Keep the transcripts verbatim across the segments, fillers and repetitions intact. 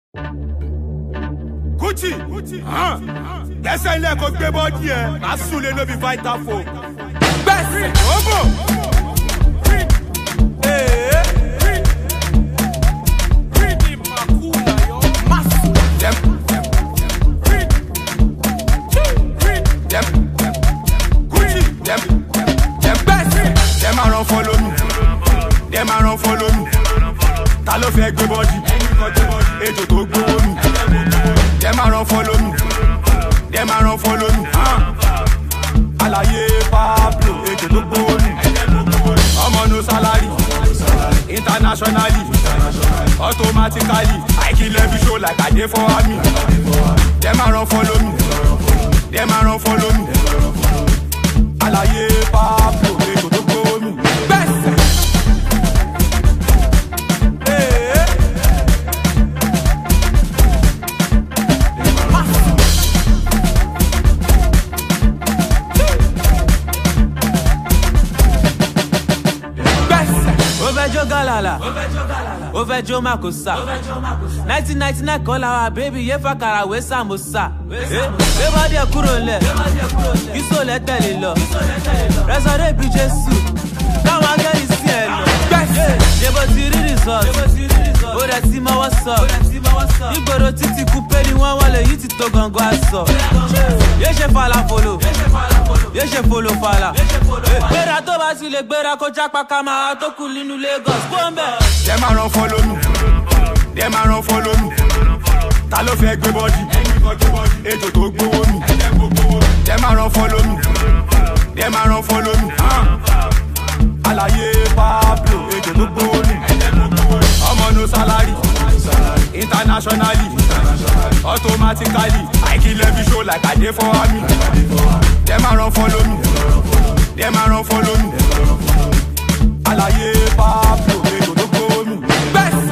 Gucci, ah, that's a lack of the body here. I soon no be vital for. Best, Obo. Hey, pretty Makula, yo. Massive. Them, them, them, Gucci, them, them best. Them a run follow me. Them a run follow me. Talo fake the body. Ejo to go me. Them a run follow me. Them a run follow me. Alaye Pablo. Ejo to go me. I'm on no salary. Internationally. Automatically. I kill every show like I did for me. Them a run follow me. Them a run follow me. Alaye Pablo. Ejo to go me. Best. Ovejo Galala, Ovejo Makosa. nineteen ninety-nine call our baby, ye fakara we samosa. Everybody a kurole, you so let tell it lo. Resore bi Jesu, come and get this cielo. Jebo tiri resort, ora ti ma what's up. Igboro titi coupe ni wan wale yi ti to gango aso. Ye se fala follow, ye se follow fala. Gbera to ba si le gbera ko japa kama to ku nínú Lagos bombe. Them a run follow me. Them a run follow me. Talo fake the body. Ejo to go me. Them a run follow me. Them a run follow me. Alaye Pablo. Ejo to go me. I'm on no salary. Internationally. Automatically. I kill every show like I did for me. Them a run follow me. Them a run follow me. Alaye Pablo. Ejo to go me. Best.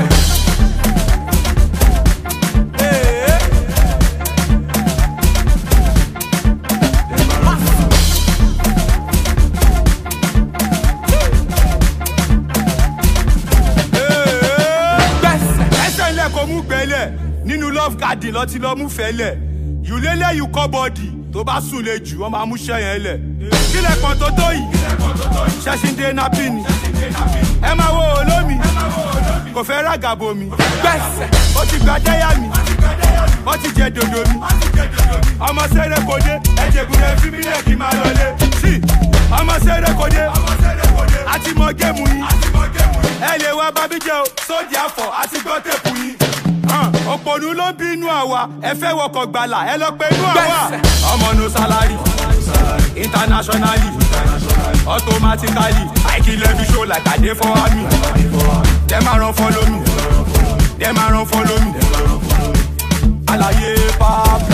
Nínú love garden lọ ti lọ mú fẹ́lẹ̀. You lele you call body. Tó bá sùn lè jù wọ́n máa mú ṣẹ́ yẹn lẹ̀. Kílẹ̀ kan tó tó yìí. Ṣẹ́ṣin dé napi ni. Ẹ máa wo olómi. Kò fẹ́ rágàbò mi. Bẹ́sẹ̀ ó ti gba dẹ́yà mi. Ó ti jẹ dòdò mi. Ọmọ sẹ́rẹ̀ kò dé. Ẹ̀jẹ̀gùn rẹ̀ fi mí lẹ̀ kí n máa lọlé. Sí ọmọ sẹ́rẹ̀ kò dé. Àti mọ géèmù yín. Ẹ lè wá bábíjẹ́ o. Sódì àfọ̀ àti gọ́tẹ̀pù yín. Òpònú ló bínú àwa, ẹ fẹ́ wọkọ̀ gbàlà, ẹ lọ pé inú àwa. Ọmọ no salary, internationally, automatically. I kill every show like I did for me. Them a run follow me, them a run follow me. Alaye Pablo.